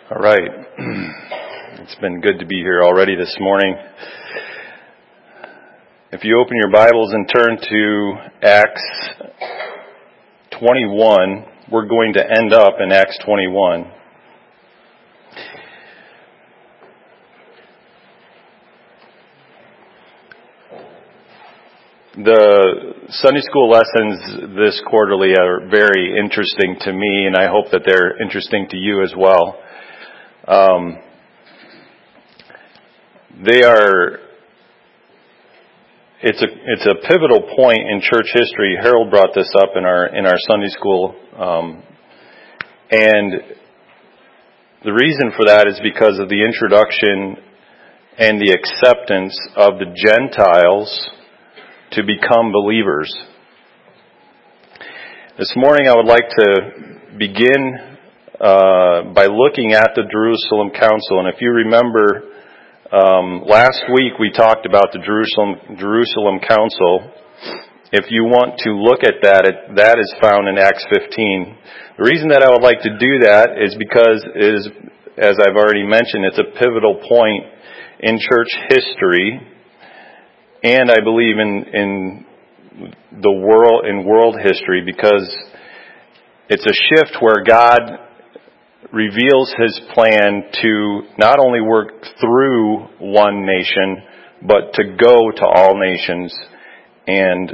All right. It's been good to be here already this morning. If you open your Bibles and turn to Acts 21, we're going to end up in Acts 21. The Sunday school lessons this quarterly are very interesting to me, and I hope that they're interesting to you as well. It's a pivotal point in church history. Harold brought this up in our Sunday school, and the reason for that is because of the introduction and the acceptance of the Gentiles to become believers. This morning I would like to begin by looking at the Jerusalem Council. And if you remember, last week we talked about the Jerusalem Council. If you want to look at that is found in Acts 15. The reason that I would like to do that is because, as I've already mentioned, it's a pivotal point in church history, and I believe in world history, because it's a shift where God reveals His plan to not only work through one nation, but to go to all nations and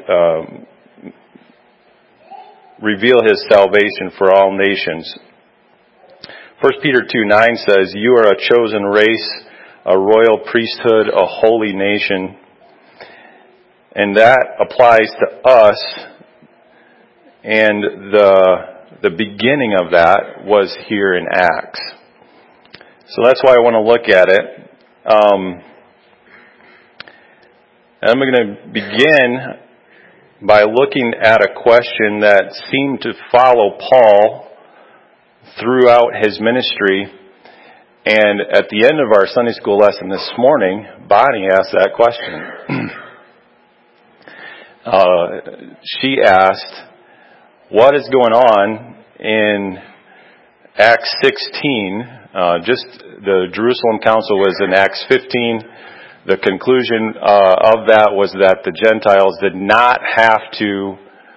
reveal His salvation for all nations. 1 Peter 2:9 says, "You are a chosen race, a royal priesthood, a holy nation." And that applies to us, and the beginning of that was here in Acts. So that's why I want to look at it. I'm going to begin by looking at a question that seemed to follow Paul throughout his ministry. And at the end of our Sunday school lesson this morning, Bonnie asked that question. She asked, what is going on in Acts 16? Just the Jerusalem Council was in Acts 15. The conclusion of that was that the Gentiles did not have to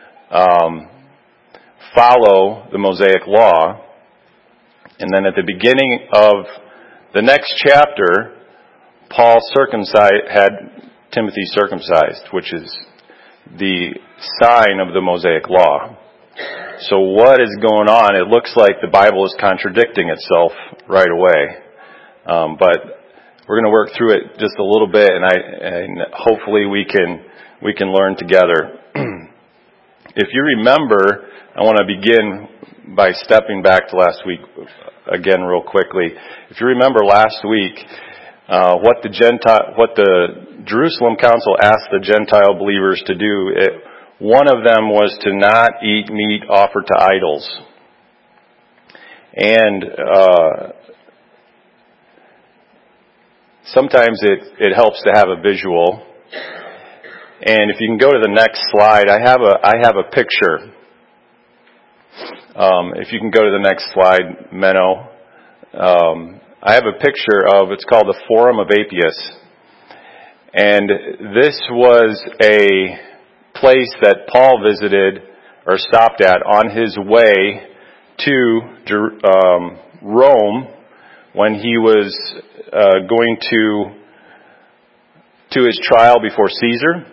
follow the Mosaic Law. And then at the beginning of the next chapter, Paul had Timothy circumcised, which is the sign of the Mosaic Law. So what is going on? It looks like the Bible is contradicting itself right away. But we're going to work through it just a little bit, and hopefully we can learn together. If you remember, I want to begin by stepping back to last week again real quickly. If you remember last week, what the Jerusalem Council asked the Gentile believers to do, one of them was to not eat meat offered to idols. And sometimes it helps to have a visual. And if you can go to the next slide, I have a picture. If you can go to the next slide, Menno. I have a picture it's called the Forum of Appius. And this was a place that Paul visited or stopped at on his way to Rome when he was going to his trial before Caesar.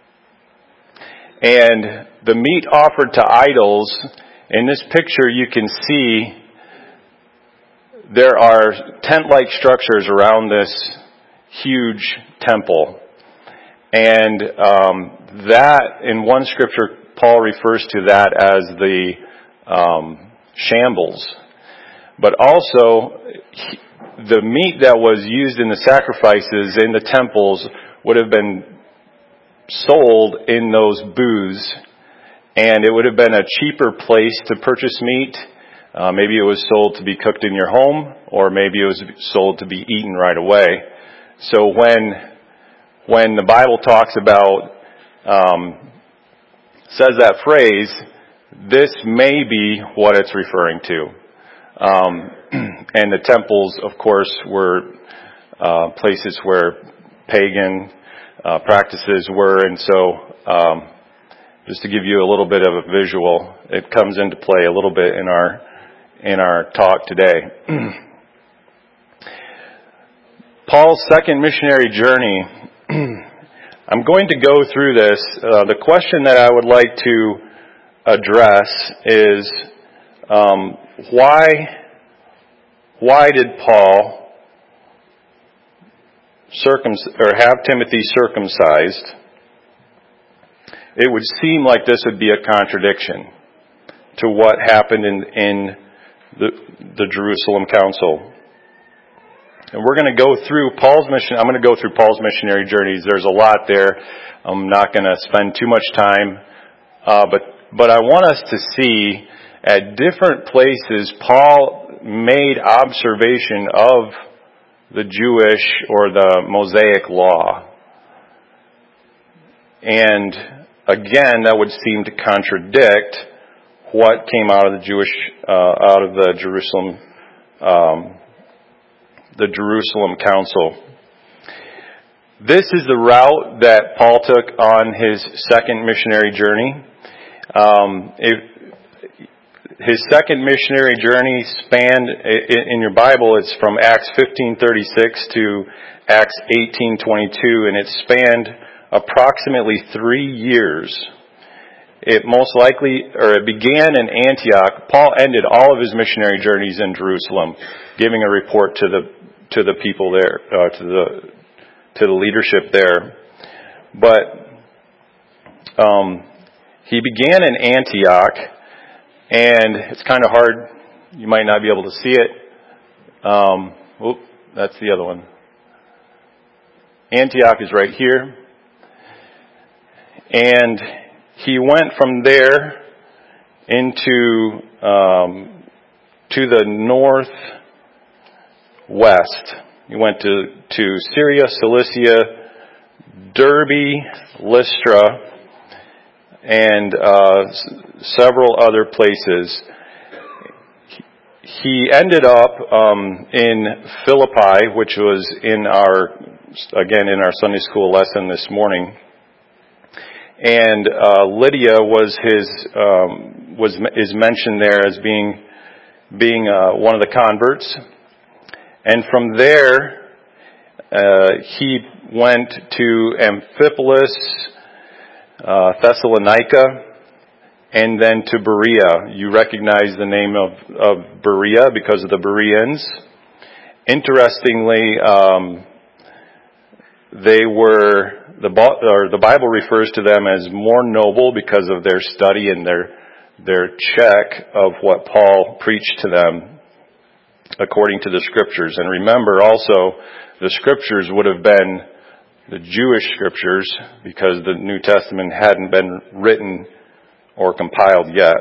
And the meat offered to idols, in this picture you can see there are tent-like structures around this huge temple. And that, in one scripture, Paul refers to that as the shambles. But also, the meat that was used in the sacrifices in the temples would have been sold in those booths, and it would have been a cheaper place to purchase meat. Maybe it was sold to be cooked in your home, or maybe it was sold to be eaten right away. So when the Bible talks about, says that phrase, this may be what it's referring to. And the temples, of course, were places where pagan practices were. And so just to give you a little bit of a visual, it comes into play a little bit in our talk today. Paul's second missionary journey. I'm going to go through this. The question that I would like to address is why did Paul have Timothy circumcised? It would seem like this would be a contradiction to what happened in the Jerusalem Council. And we're going to go through Paul's mission. I'm going to go through Paul's missionary journeys. There's a lot there. I'm not going to spend too much time. But I want us to see at different places Paul made observation of the Jewish or the Mosaic law. And again, that would seem to contradict what came out of the Jerusalem Council. This is the route that Paul took on his second missionary journey. His second missionary journey spanned, in your Bible, it's from Acts 15:36 to Acts 18:22, and it spanned approximately 3 years. It began in Antioch. Paul ended all of his missionary journeys in Jerusalem, giving a report to the people there, to the leadership there. But he began in Antioch, and it's kind of hard. You might not be able to see it. That's the other one. Antioch is right here. And he went from there into to the northwest. He went to Syria, Cilicia, Derbe, Lystra, and several other places. He ended up in Philippi, which was in our Sunday school lesson this morning. And Lydia is mentioned there as being one of the converts. And from there, he went to Amphipolis, Thessalonica, and then to Berea. You recognize the name of Berea because of the Bereans. Interestingly, the Bible refers to them as more noble because of their study and their check of what Paul preached to them according to the Scriptures. And remember also, the Scriptures would have been the Jewish Scriptures because the New Testament hadn't been written or compiled yet.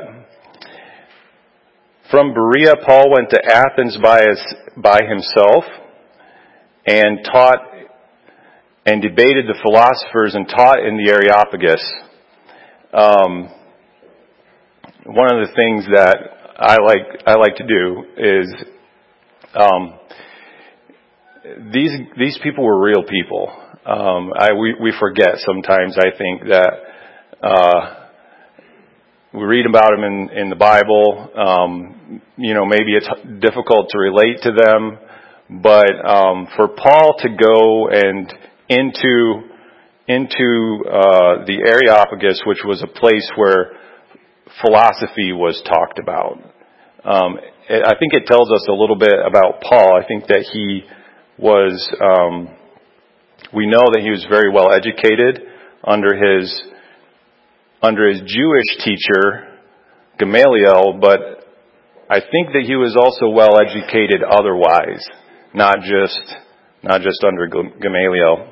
From Berea, Paul went to Athens by himself and taught and debated the philosophers and taught in the Areopagus. One of the things that I like to do is these people were real people. We forget sometimes. I think that we read about them in the Bible. Maybe it's difficult to relate to them, but for Paul to go and into the Areopagus, which was a place where philosophy was talked about. I think it tells us a little bit about Paul. I think that he was, we know that he was very well educated under his Jewish teacher, Gamaliel, but I think that he was also well educated otherwise, not just under Gamaliel.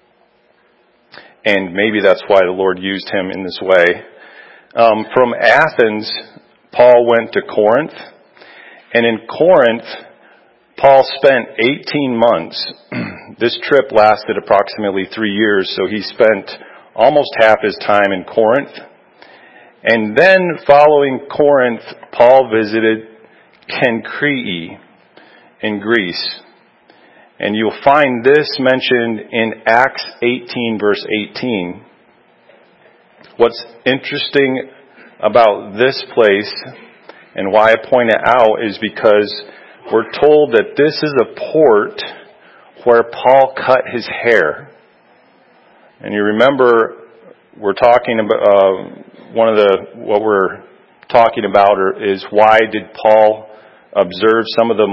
And maybe that's why the Lord used him in this way. From Athens, Paul went to Corinth. And in Corinth, Paul spent 18 months. This trip lasted approximately 3 years, so he spent almost half his time in Corinth. And then following Corinth, Paul visited Kenkrii in Greece. And you'll find this mentioned in Acts 18, verse 18. What's interesting about this place and why I point it out is because we're told that this is a port where Paul cut his hair. And you remember we're talking about what we're talking about is why did Paul observe some of the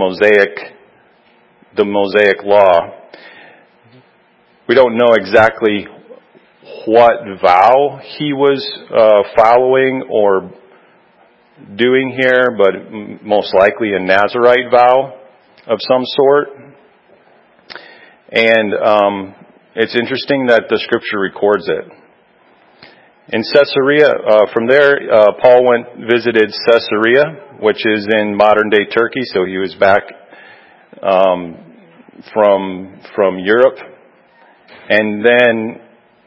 Mosaic law. We don't know exactly what vow he was following or doing here, but most likely a Nazirite vow of some sort. And it's interesting that the scripture records it. In Caesarea, from there, Paul visited Caesarea, which is in modern day Turkey, so he was back from Europe. And then,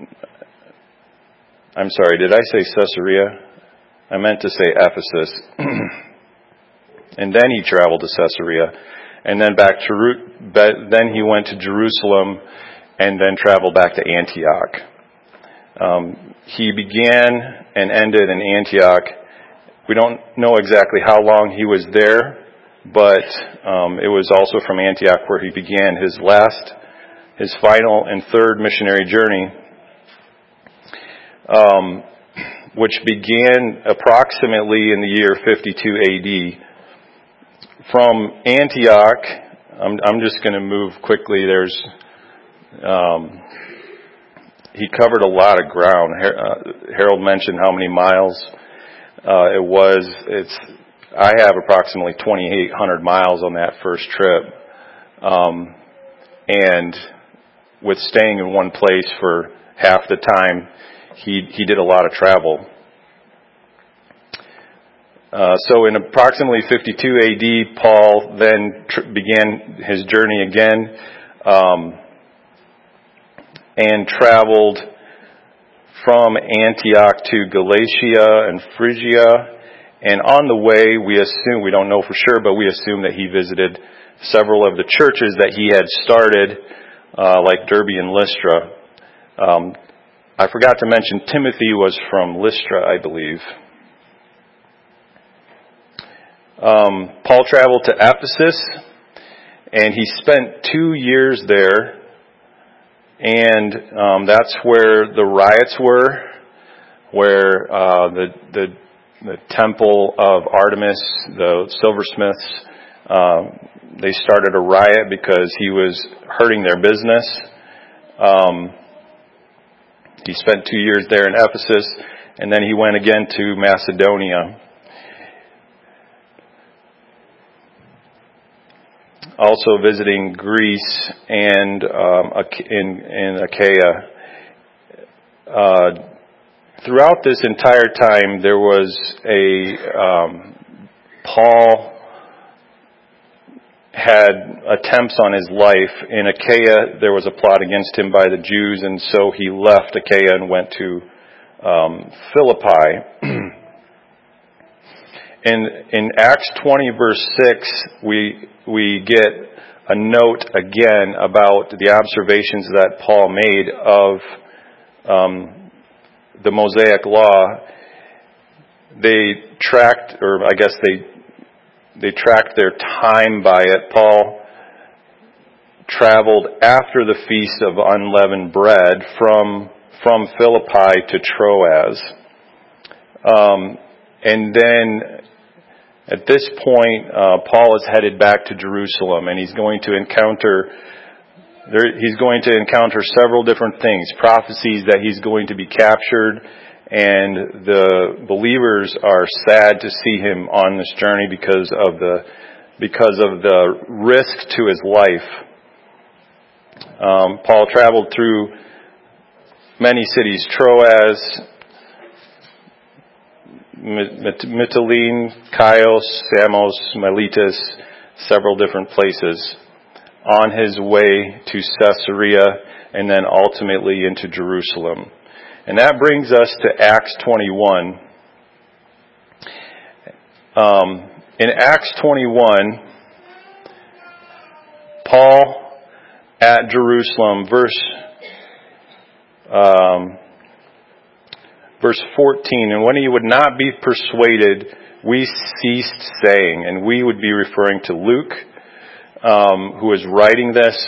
I'm sorry, did I say Caesarea? I meant to say Ephesus. And then he traveled to Caesarea, and then then he went to Jerusalem, and then traveled back to Antioch. He began and ended in Antioch. We don't know exactly how long he was there, but it was also from Antioch where he began his final and third missionary journey, which began approximately in the year 52 AD. From Antioch, I'm just going to move quickly. He covered a lot of ground. Harold mentioned how many miles it was. I have approximately 2,800 miles on that first trip. And with staying in one place for half the time, he did a lot of travel. So in approximately 52 AD, Paul then began his journey again, and traveled from Antioch to Galatia and Phrygia. And on the way, we don't know for sure, but we assume that he visited several of the churches that he had started, like Derbe and Lystra. I forgot to mention Timothy was from Lystra, I believe. Paul traveled to Ephesus, and he spent 2 years there. And that's where the riots were, where the temple of Artemis, the silversmiths, they started a riot because he was hurting their business. He spent 2 years there in Ephesus, and then he went again to Macedonia. Also visiting Greece and in Achaia. Throughout this entire time, there was Paul had attempts on his life. In Achaia, there was a plot against him by the Jews, and so he left Achaia and went to Philippi. In Acts 20 verse 6, we get a note again about the observations that Paul made of the Mosaic Law. They tracked their time by it. Paul traveled after the Feast of Unleavened Bread from Philippi to Troas. And then at this point, Paul is headed back to Jerusalem, and he's going to encounter several different things, prophecies that he's going to be captured, and the believers are sad to see him on this journey because of the risk to his life. Paul traveled through many cities: Troas, Mytilene, Chios, Samos, Miletus, several different places, on his way to Caesarea and then ultimately into Jerusalem. And that brings us to Acts 21. in Acts 21, Paul at Jerusalem, verse 14, and when he would not be persuaded, we ceased saying, and we would be referring to Luke, who is writing this.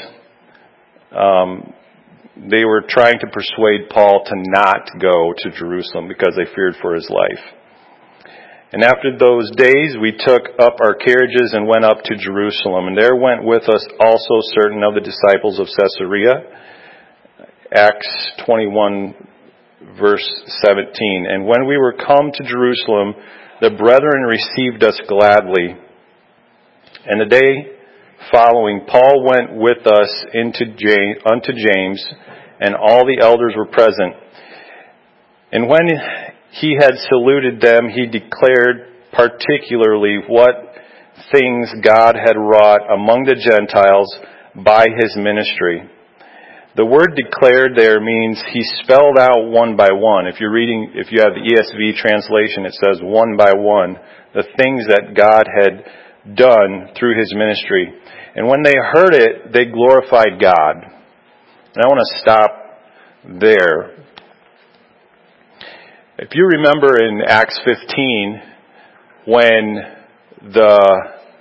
They were trying to persuade Paul to not go to Jerusalem because they feared for his life. And after those days, we took up our carriages and went up to Jerusalem. And there went with us also certain of the disciples of Caesarea. Acts 21, verse 17. And when we were come to Jerusalem, the brethren received us gladly. And the day following, Paul went with us unto James, and all the elders were present. And when he had saluted them, he declared particularly what things God had wrought among the Gentiles by his ministry. The word declared there means he spelled out one by one. If you have the ESV translation, it says one by one, the things that God had done through his ministry. And when they heard it, they glorified God. And I want to stop there. If you remember in Acts 15, when the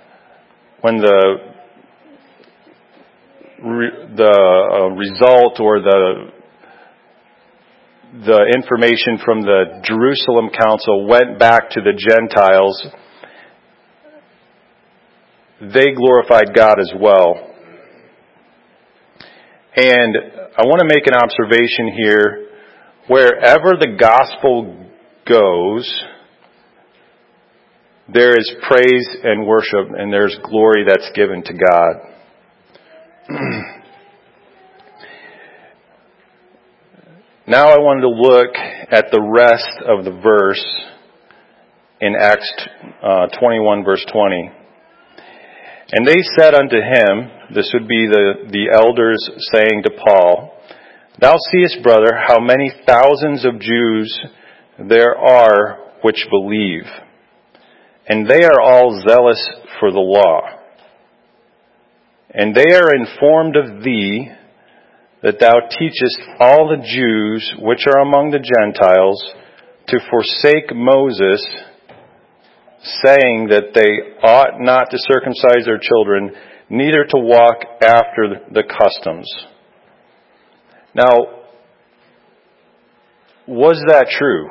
result or the information from the Jerusalem council went back to the Gentiles, they glorified God as well. And I want to make an observation here. Wherever the gospel goes, there is praise and worship, and there's glory that's given to God. Now I wanted to look at the rest of the verse in Acts 21, verse 20. And they said unto him, this would be the elders saying to Paul, Thou seest, brother, how many thousands of Jews there are which believe, and they are all zealous for the law. And they are informed of thee, that thou teachest all the Jews which are among the Gentiles to forsake Moses, saying that they ought not to circumcise their children, neither to walk after the customs. Now, was that true?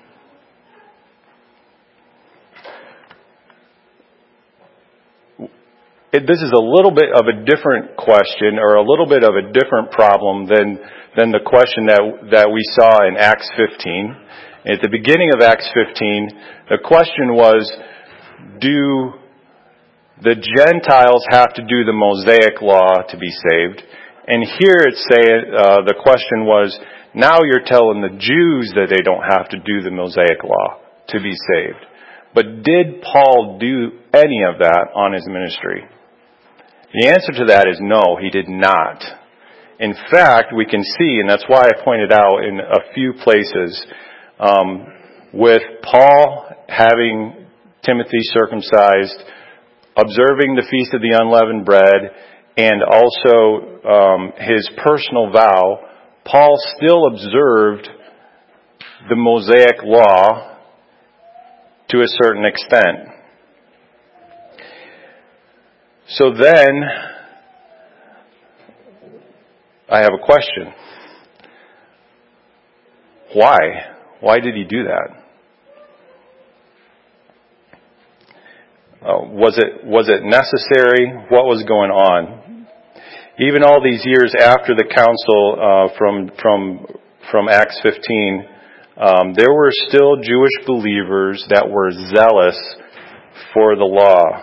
This is a little bit of a different question, or a little bit of a different problem than the question that we saw in Acts 15. At the beginning of Acts 15, the question was, do the Gentiles have to do the Mosaic law to be saved? And here the question was, now you're telling the Jews that they don't have to do the Mosaic law to be saved. But did Paul do any of that on his ministry? The answer to that is no, he did not. In fact, we can see, and that's why I pointed out in a few places, with Paul having Timothy circumcised, observing the Feast of the Unleavened Bread, and also his personal vow, Paul still observed the Mosaic law to a certain extent. So then, I have a question. Why? Why did he do that? Was it necessary? What was going on? Even all these years after the council from Acts 15, there were still Jewish believers that were zealous for the law.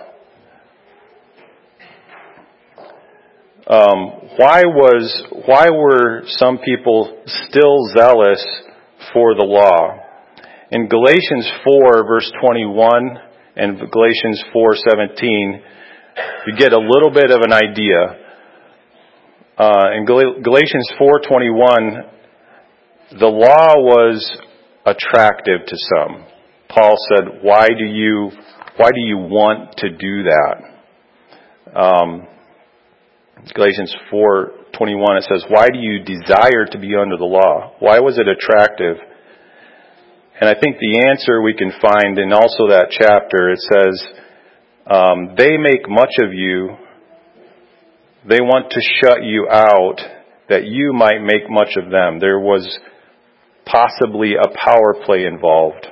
Why were some people still zealous for the law? In Galatians 4, verse 21, and Galatians 4:17, you get a little bit of an idea. In Galatians 4:21, the law was attractive to some. Paul said, "Why do you Why do you want to do that? Galatians 4:21, it says, why do you desire to be under the law? Why was it attractive? And I think the answer we can find in also that chapter, it says, they make much of you. They want to shut you out that you might make much of them. There was possibly a power play involved.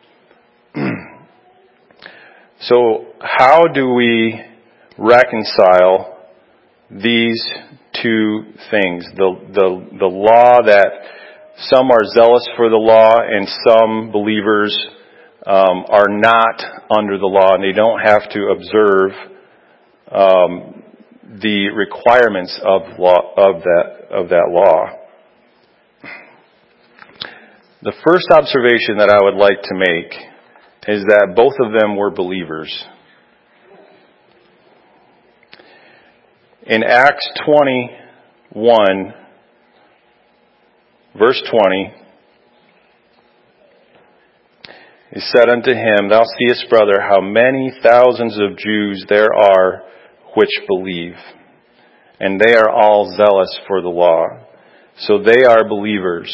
So how do we reconcile these two things? The law that some are zealous for the law and some believers are not under the law and they don't have to observe the requirements of that law. The first observation that I would like to make is that both of them were believers. In Acts 21, verse 20, he said unto him, Thou seest, brother, how many thousands of Jews there are which believe, and they are all zealous for the law. So they are believers.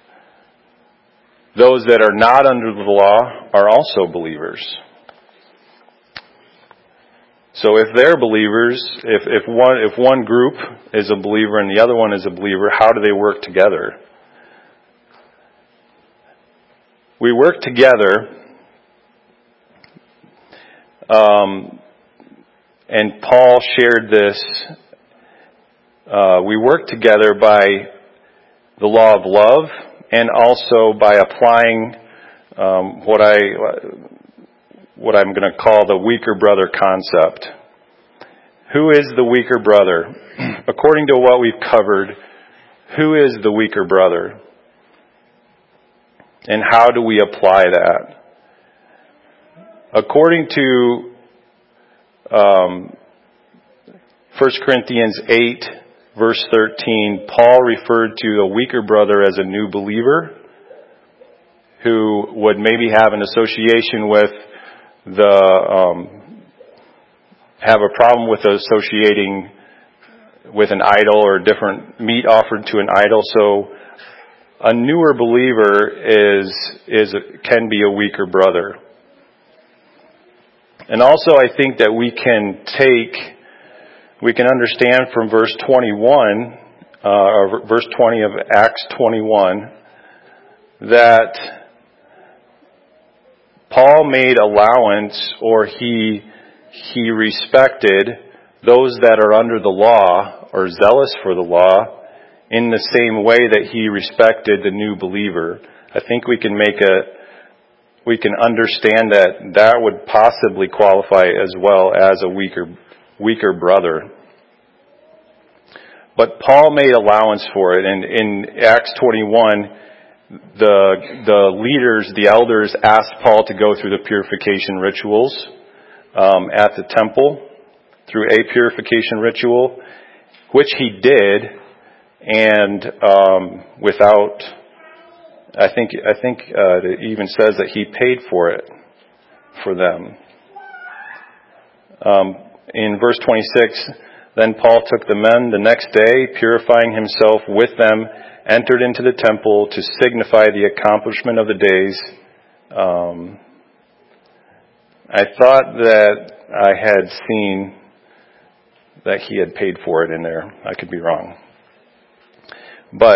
Those that are not under the law are also believers. So if they're believers, if one group is a believer and the other one is a believer, how do they work together? We work together, and Paul shared this. We work together by the law of love and also by applying what I'm going to call the weaker brother concept. Who is the weaker brother? According to what we've covered, who is the weaker brother? And how do we apply that? According to 1 Corinthians 8, verse 13, Paul referred to a weaker brother as a new believer who would maybe have an association with have a problem with associating with an idol or different meat offered to an idol. So a newer believer can be a weaker brother. And also I think that we can understand from verse 21, or verse 20 of Acts 21, that Paul made allowance, or he respected those that are under the law or zealous for the law in the same way that he respected the new believer. I think we can understand that would possibly qualify as well as a weaker brother. But Paul made allowance for it, and in Acts 21, the leaders, the elders, asked Paul to go through the purification rituals at the temple, through a purification ritual, which he did, and without, I think it even says that he paid for it for them. In verse 26, then Paul took the men the next day, purifying himself with them, entered into the temple to signify the accomplishment of the days. I thought that I had seen that he had paid for it in there. I could be wrong. But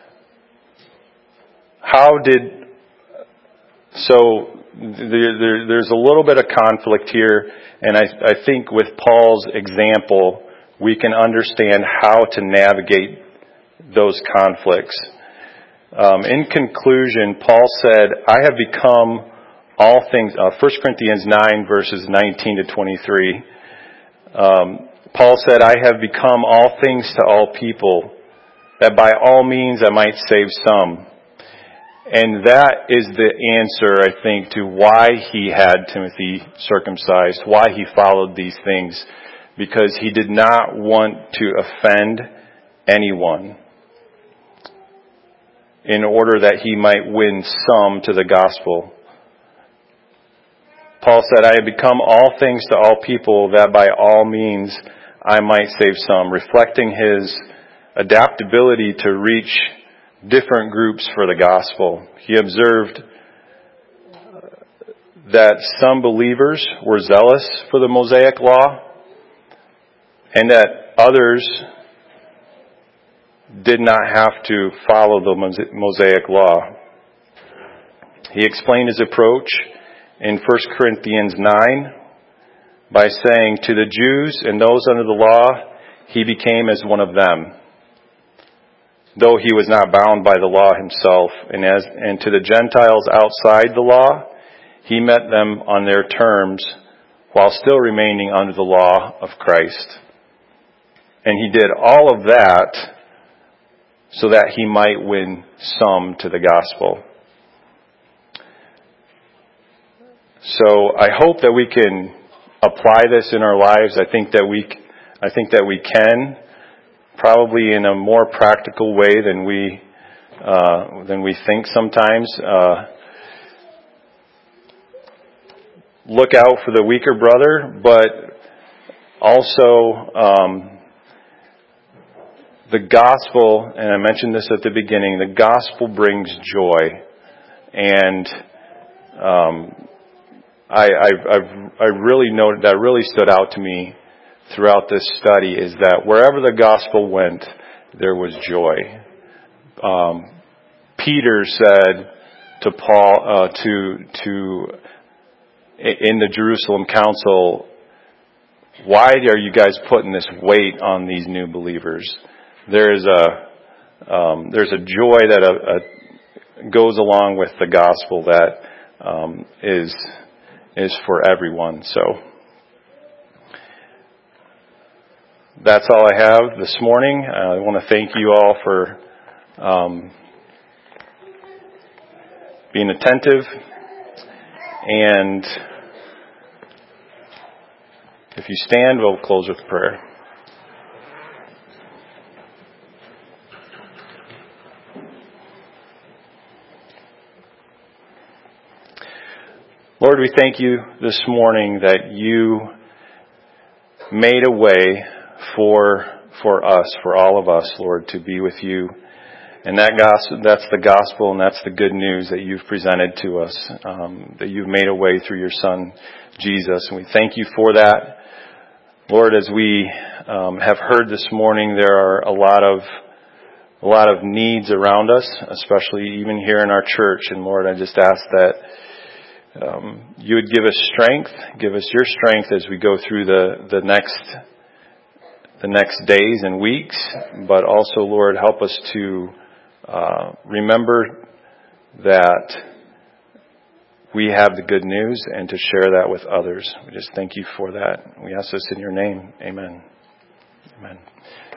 there's a little bit of conflict here, and I think with Paul's example, we can understand how to navigate those conflicts. In conclusion, Paul said, I have become all things, 1 Corinthians 9 verses 19 to 23. Paul said, I have become all things to all people, that by all means I might save some. And that is the answer, I think, to why he had Timothy circumcised, why he followed these things, because he did not want to offend anyone in order that he might win some to the gospel. Paul said, I have become all things to all people, that by all means I might save some, reflecting his adaptability to reach different groups for the gospel. He observed that some believers were zealous for the Mosaic law, and that others did not have to follow the Mosaic law. He explained his approach in 1 Corinthians 9 by saying, to the Jews and those under the law, he became as one of them, though he was not bound by the law himself. And to the Gentiles outside the law, he met them on their terms while still remaining under the law of Christ. And he did all of that so that he might win some to the gospel. So I hope that we can apply this in our lives. I think that we can, probably in a more practical way than we think sometimes. Look out for the weaker brother, but also the gospel, and I mentioned this at the beginning, the gospel brings joy. And I really noted, that really stood out to me throughout this study, is that wherever the gospel went, there was joy. Peter said to Paul, in the Jerusalem council, why are you guys putting this weight on these new believers? There's a joy that goes along with the gospel that is for everyone. So that's all I have this morning. I want to thank you all for being attentive, and if you stand, we'll close with prayer. Lord, we thank you this morning that you made a way for us, for all of us, Lord, to be with you. And that's the gospel, and that's the good news that you've presented to us, that you've made a way through your Son, Jesus. And we thank you for that. Lord, as we have heard this morning, there are a lot of needs around us, especially even here in our church. And Lord, I just ask that you would give us strength, give us your strength as we go through the next days and weeks. But also, Lord, help us to remember that we have the good news and to share that with others. We just thank you for that. We ask this in your name. Amen. Amen.